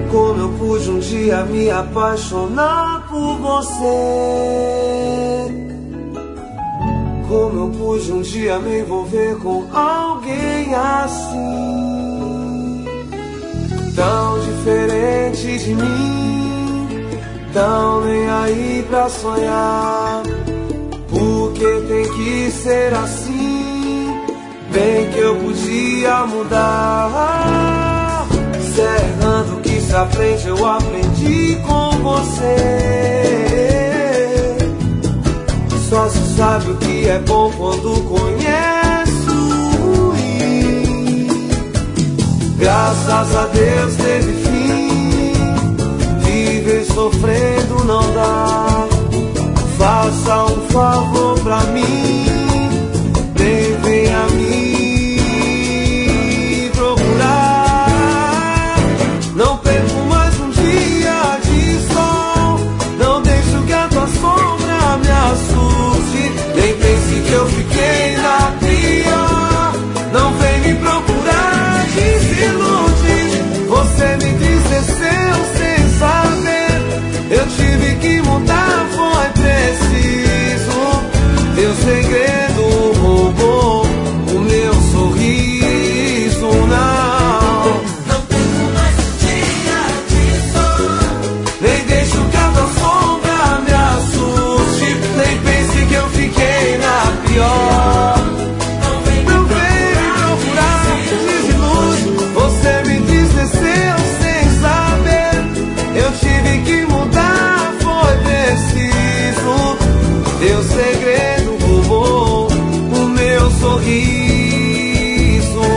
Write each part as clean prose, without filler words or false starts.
Como eu pude um dia me apaixonar por você. Como eu pude um dia me envolver com alguém assim, tão diferente de mim, tão nem aí pra sonhar. Porque tem que ser assim, bem que eu podia mudar. Cerrando que se aprende, eu aprendi com você. Só se sabe o que é bom quando conhece o ruim. Graças a Deus teve fim. Viver sofrendo não dá. Faça um favor pra mim, nem venha me procurar. Não perco mais um dia de sol. Não deixo que a tua sombra me assuste. Nem pense que eu fiquei na pior. Não vem me procurar, desilude. Você me entristeceu sem saber. Eu tive que mudar, foi preciso. Teu segredo roubou o meu sorriso. Não tenho mais um dia de sol. Nem deixo que a tua sombra me assuste. Nem pense que eu fiquei na pior. Não vem me procurar, desilude. Você me entristeceu sem saber. Eu tive que mudar, foi preciso. Teu segredo roubou o meu sorriso.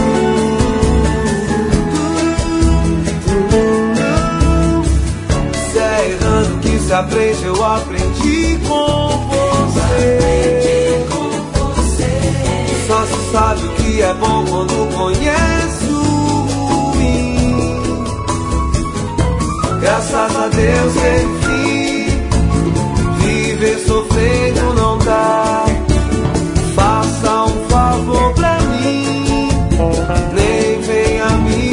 Se é errando que se aprende, eu aprendi com você. Só se sabe o que é bom quando conhece o ruim. Graças a Deus, enfim, viver sofrendo não dá. Faça um favor pra mim, nem venha me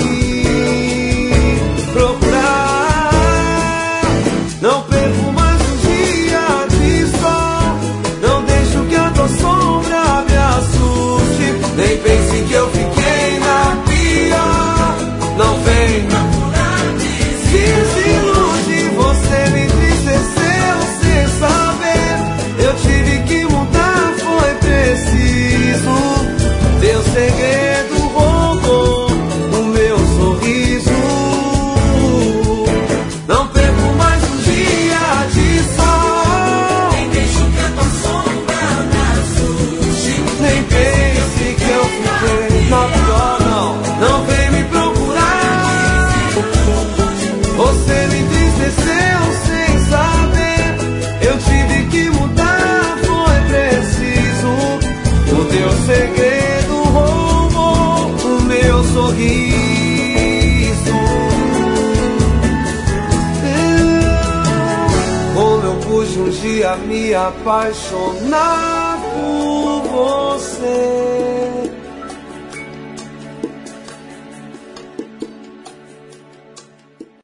procurar. Não perco mais um dia de sol. Não deixo que a tua sombra me assuste. Nem pense que eu fiquei na pior. Não vem procurar, desilude. Você me entristeceu sem saber. Eu tive que mudar, foi preciso. Teu segredo roubou o meu sorriso. Não perco mais um dia de sol. Nem deixo que a tua sombra me assuste. Nem pense que eu fiquei na pior, não. Não vem me procurar. Você me entristeceu sem saber. Eu tive que mudar, foi preciso. O teu segredo roubou o meu sorriso. Como eu pude um dia me apaixonar por você.